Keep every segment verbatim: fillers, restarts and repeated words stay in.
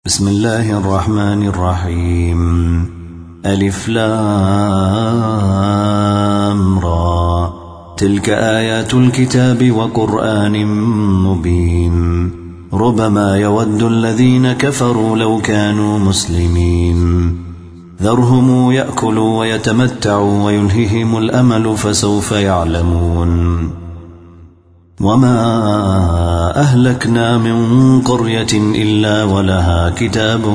بسم الله الرحمن الرحيم. ألف لام را. تلك آيات الكتاب وقرآن مبين. ربما يود الذين كفروا لو كانوا مسلمين. ذرهم يأكلوا ويتمتعوا ويلههم الأمل فسوف يعلمون. وما أهلكنا من قرية إلا ولها كتاب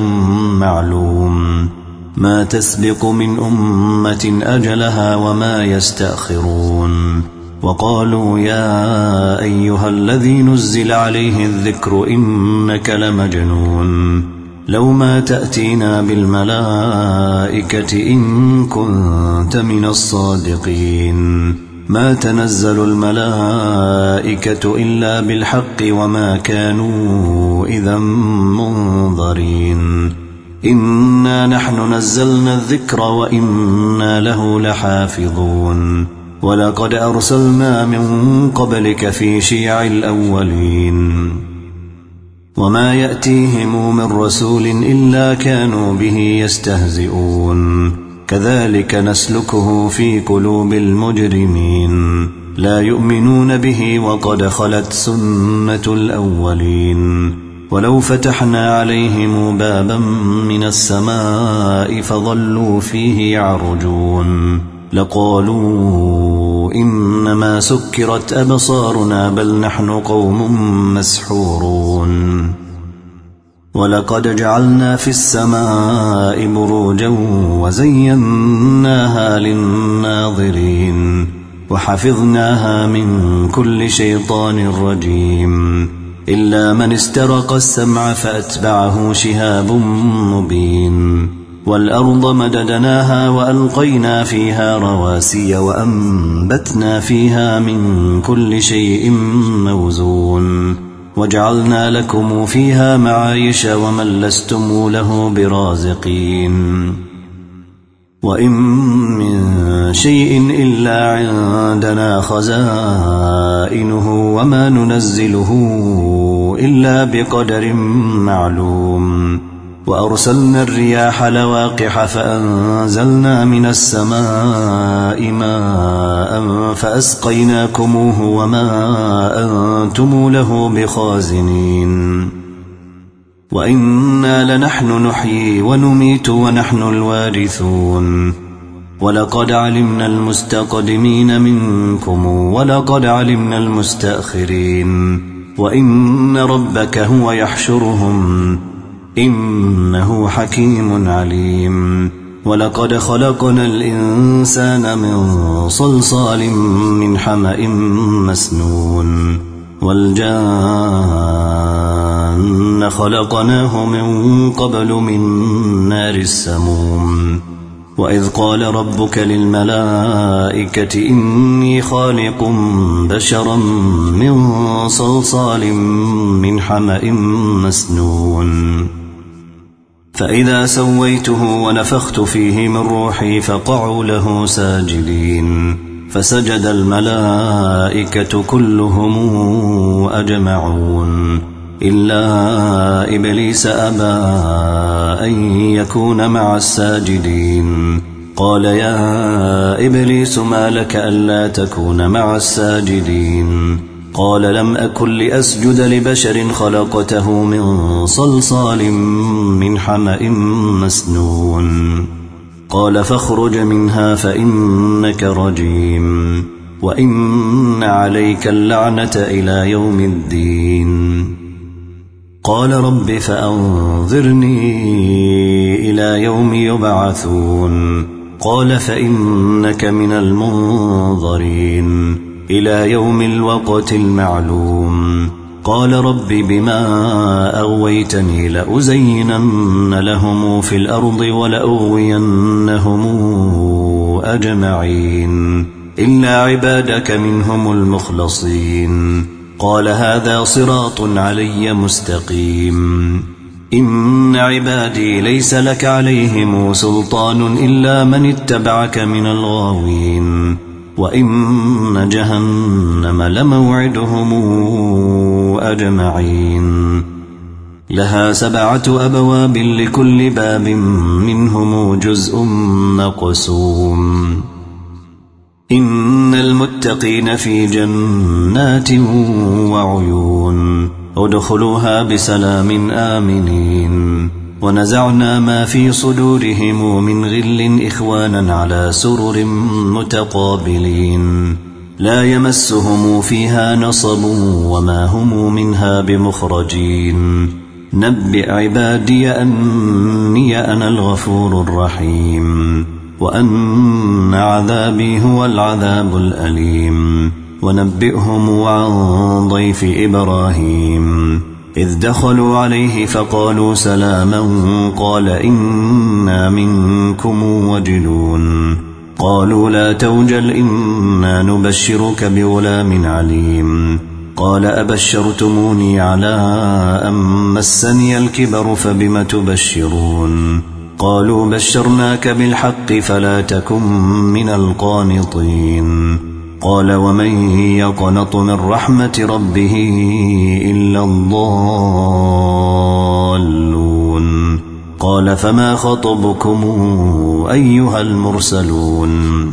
معلوم ما تسبق من أمة أجلها وما يستأخرون. وقالوا يا أيها الذي نزل عليه الذكر إنك لمجنون لو ما تأتينا بالملائكة إن كنت من الصادقين. ما تنزل الملائكة إلا بالحق وما كانوا إذا منظرين. إنا نحن نزلنا الذكر وإنا له لحافظون. ولقد أرسلنا من قبلك في شيع الأولين وما يأتيهم من رسول إلا كانوا به يستهزئون. كذلك نسلكه في قلوب المجرمين لا يؤمنون به وقد خلت سنة الأولين. ولو فتحنا عليهم بابا من السماء فظلوا فيه يعرجون لقالوا إنما سكرت أبصارنا بل نحن قوم مسحورون. ولقد جعلنا في السماء بروجا وزيناها للناظرين وحفظناها من كل شيطان رجيم إلا من استرق السمع فأتبعه شهاب مبين. والأرض مددناها وألقينا فيها رواسي وأنبتنا فيها من كل شيء موزون وجعلنا لكم فيها معايش ومن لستم له برازقين. وإن من شيء إلا عندنا خزائنه وما ننزله إلا بقدر معلوم. وأرسلنا الرياح لواقح فأنزلنا من السماء ماء فأسقيناكموه وما أنتم له بخازنين. وإنا لنحن نحيي ونميت ونحن الوارثون. ولقد علمنا المستقدمين منكم ولقد علمنا المستأخرين. وإن ربك هو يحشرهم إنه حكيم عليم. ولقد خلقنا الإنسان من صلصال من حمأ مسنون. والجان خلقناه من قبل من نار السموم. وإذ قال ربك للملائكة إني خالق بشرا من صلصال من حمأ مسنون. فإذا سويته ونفخت فيه من روحي فقعوا له ساجدين. فسجد الملائكة كلهم أجمعون إلا إبليس أبى أن يكون مع الساجدين. قال يا إبليس ما لك ألا تكون مع الساجدين؟ قال لم أكن لأسجد لبشر خلقته من صلصال من حمأ مسنون. قال فاخرج منها فإنك رجيم وإن عليك اللعنة إلى يوم الدين. قال رب فأنظرني إلى يوم يبعثون. قال فإنك من المنظرين إلى يوم الوقت المعلوم. قال رب بما أغويتني لأزينن لهم في الأرض ولأغوينهم أجمعين إلا عبادك منهم المخلصين. قال هذا صراط علي مستقيم. إن عبادي ليس لك عليهم سلطان إلا من اتبعك من الغاوين. وإن جهنم لموعدهم أجمعين لها سبعة أبواب لكل باب منهم جزء مقسوم إن المتقين في جنات وعيون ادخلوها بسلام آمنين ونزعنا ما في صدورهم من غل إخوانا على سرر متقابلين لا يمسهم فيها نصب وما هم منها بمخرجين نبئ عبادي أني أنا الغفور الرحيم وأن عذابي هو العذاب الأليم ونبئهم عن ضيف إبراهيم إذ دخلوا عليه فقالوا سلاما قال إنا منكم وجلون قالوا لا توجل إنا نبشرك بغلام عليم قال أبشرتموني على أن مسني الكبر فبم تبشرون قالوا بشرناك بالحق فلا تكن من القانطين قال ومن يقنط من رحمة ربه إلا الضالون قال فما خطبكم أيها المرسلون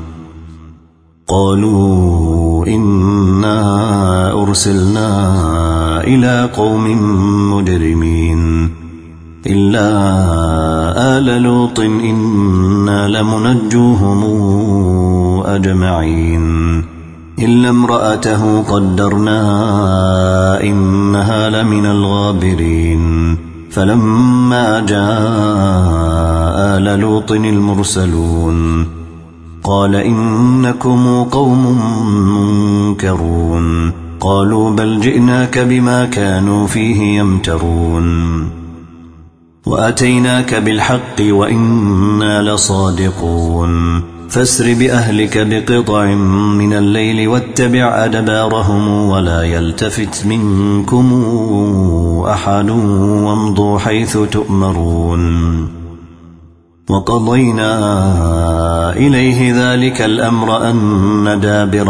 قالوا إنا أرسلنا إلى قوم مجرمين إلا آل لوط إنا لمنجوهم أجمعين إلا امرأته قدرنا إنها لمن الغابرين فلما جاء آل لوط المرسلون قال إنكم قوم منكرون قالوا بل جئناك بما كانوا فيه يمترون وأتيناك بالحق وإنا لصادقون فاسر بأهلك بقطع من الليل واتبع أدبارهم ولا يلتفت منكم أحد وامضوا حيث تؤمرون وقضينا إليه ذلك الأمر أن دابر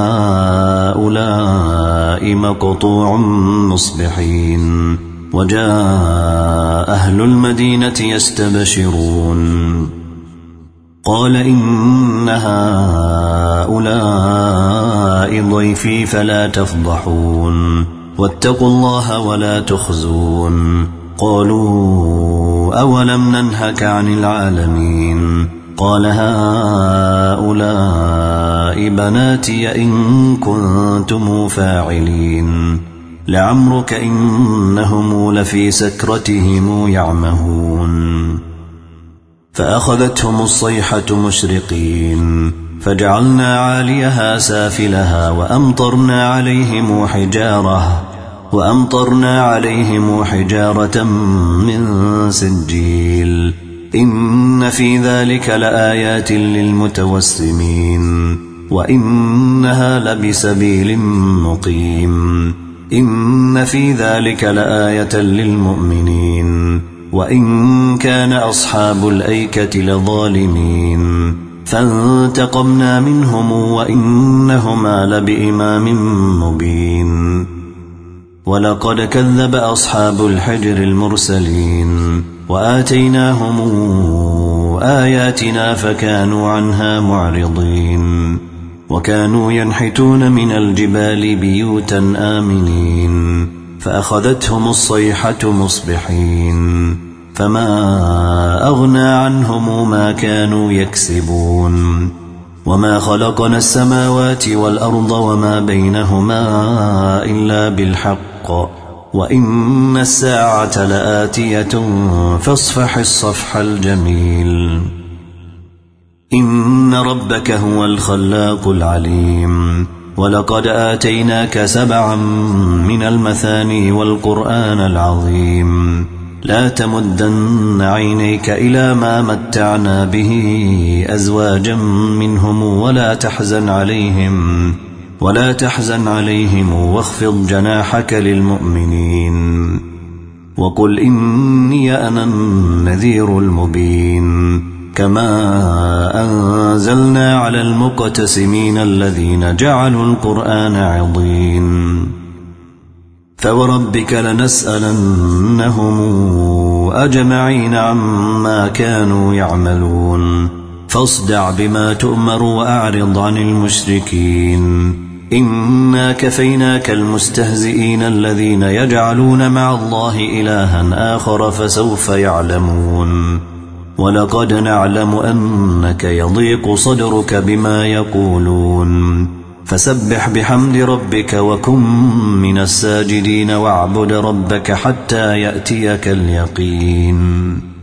هؤلاء مقطوع مصبحين وجاء أهل المدينة يستبشرون قال إن هؤلاء ضيفي فلا تفضحون واتقوا الله ولا تخزون قالوا أولم ننهك عن العالمين قال هؤلاء بناتي إن كنتم فاعلين لعمرك إنهم لفي سكرتهم يعمهون فأخذتهم الصيحة مشرقين فجعلنا عاليها سافلها وأمطرنا عليهم حجارة وأمطرنا عليهم حجارة من سجيل إن في ذلك لآيات للمتوسمين وإنها لبسبيل مقيم إن في ذلك لآية للمؤمنين وإن كان أصحاب الأيكة لظالمين فانتقمنا منهم وإنهما لبإمام مبين ولقد كذب أصحاب الحجر المرسلين وآتيناهم آياتنا فكانوا عنها معرضين وكانوا ينحتون من الجبال بيوتا آمنين فأخذتهم الصيحة مصبحين فما أغنى عنهم ما كانوا يكسبون وما خلقنا السماوات والأرض وما بينهما إلا بالحق وإن الساعة لآتية فاصفح الصفح الجميل إن ربك هو الخلاق العليم ولقد آتيناك سبعا من المثاني والقرآن العظيم لا تمدن عينيك إلى ما متعنا به أزواجا منهم ولا تحزن عليهم ولا تحزن عليهم واخفض جناحك للمؤمنين وقل إني أنا النذير المبين كما أنزلنا على المقتسمين الذين جعلوا القرآن عضين فوربك لنسألنهم أجمعين عما كانوا يعملون فاصدع بما تؤمر وأعرض عن المشركين إنا كفيناك المستهزئين الذين يجعلون مع الله إلها آخر فسوف يعلمون ولقد نعلم أنك يضيق صدرك بما يقولون فسبح بحمد ربك وكن من الساجدين واعبد ربك حتى يأتيك اليقين